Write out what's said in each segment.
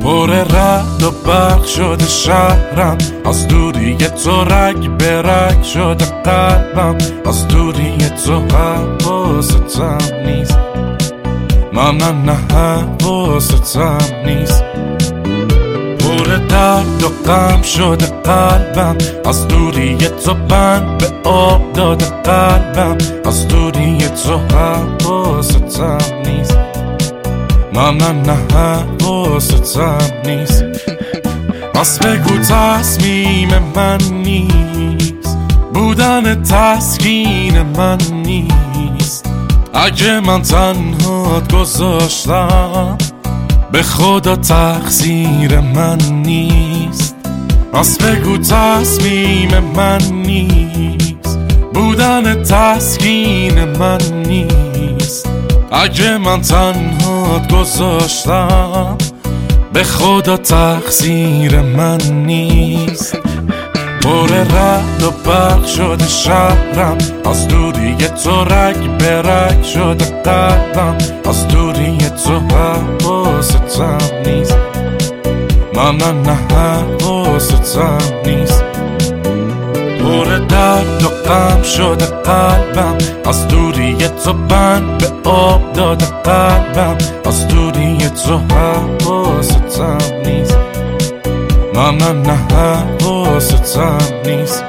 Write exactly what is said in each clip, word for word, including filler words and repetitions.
پر رعد و برق شده شهرم، از دوری تو رگ به رگ شده قلبم، از دوری تو حواستم نیست، نه نه نه حواستم نیست. پر درد و غم شده قلبم، از دوری تو بند به آب داده قلبم، از دوری تو حواستم نیست، نه نه نه حواستم نیست. پس بگو تصمیم من نیست، بودن تسکین من نیست. اگه من تنهات گذاشتم، به خدا تقصیر من نیست. پس بگو تصمیم من نیست، بودن تسکین من نیست. اگه من تنهات گذاشتم، به خدا تقصیر من نیست. پر رعد و برق شده شهرم، از دوری تو رگ به رگ شده قلبم، از دوری تو حواستم نیست، نه نه نه حواستم نیست. پر درد و غم شده قلبم، از دوری تو بند به آب داده قلبم، از دوری تو حواستم نیست، نه نه نه حواستم نیست.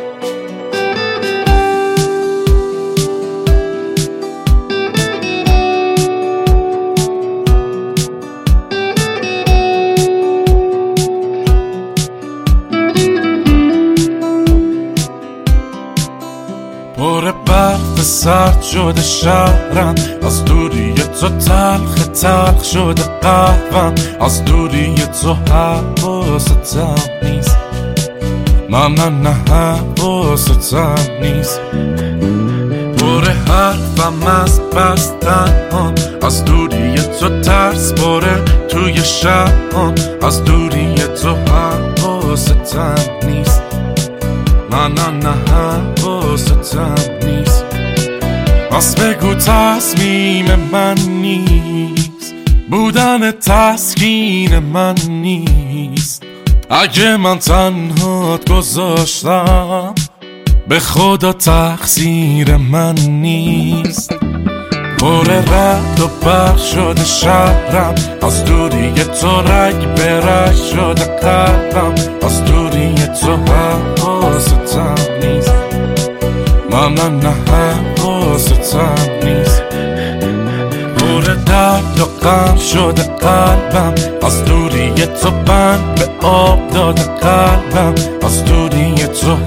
پر برف سرد شده شهرم، از دوری تو تلخ تلخ شده قهوم، از دوری تو حواستم نیست، نه نه نه حواستم نیست. پر حرفم از بستنم، از دوری تو ترس باره توی شهرم، از دوری تو حواستم نیست، نه نه نه حواستم نیست. پس بگو تصمیم من نیست، بودن تسکین من نیست. اگه من تنهات گذاشتم، به خدا تقصیر من نیست. پر رعد و برق شده شهرم، از دوری تو رگ به رگ شده قلبم، از دوری تو حواستم نیست، نه نه نه حواستم نیست. پر درد و غم شده قلبم، از دوری تو بند به آب داده قلبم، از دوری تو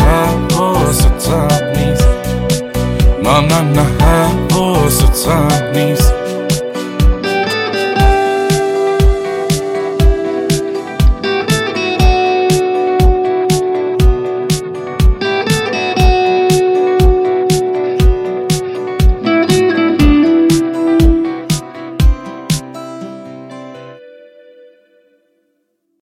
حواستم نیست، نه نه نه حواستم نیست.